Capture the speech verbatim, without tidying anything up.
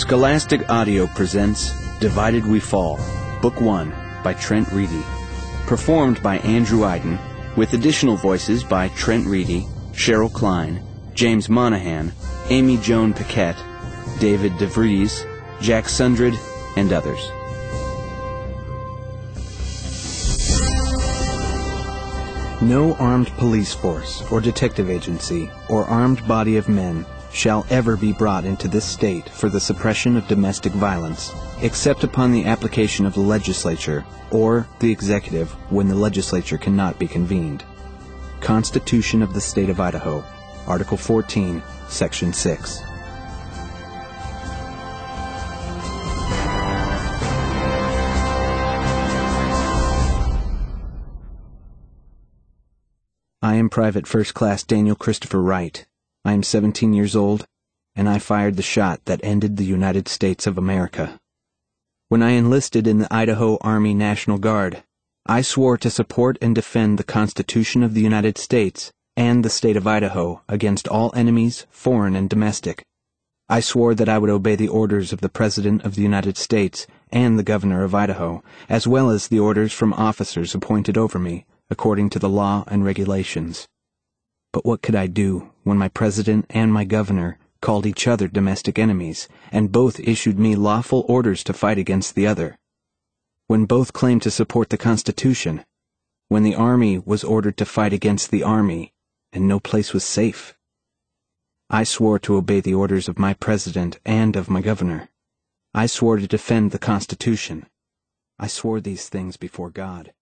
Scholastic Audio presents Divided We Fall, Book one by Trent Reedy. Performed by Andrew Iden, with additional voices by Trent Reedy, Cheryl Klein, James Monahan, Amy Joan Paquette, David DeVries, Jack Sundred, and others. No armed police force or detective agency or armed body of men shall ever be brought into this state for the suppression of domestic violence, except upon the application of the legislature or the executive when the legislature cannot be convened. Constitution of the State of Idaho, Article fourteen, Section six. I am Private First Class Daniel Christopher Wright. I am seventeen years old, and I fired the shot that ended the United States of America. When I enlisted in the Idaho Army National Guard, I swore to support and defend the Constitution of the United States and the state of Idaho against all enemies, foreign and domestic. I swore that I would obey the orders of the President of the United States and the Governor of Idaho, as well as the orders from officers appointed over me, according to the law and regulations. But what could I do when my president and my governor called each other domestic enemies, and both issued me lawful orders to fight against the other? When both claimed to support the Constitution, when the Army was ordered to fight against the Army, and no place was safe? I swore to obey the orders of my president and of my governor. I swore to defend the Constitution. I swore these things before God.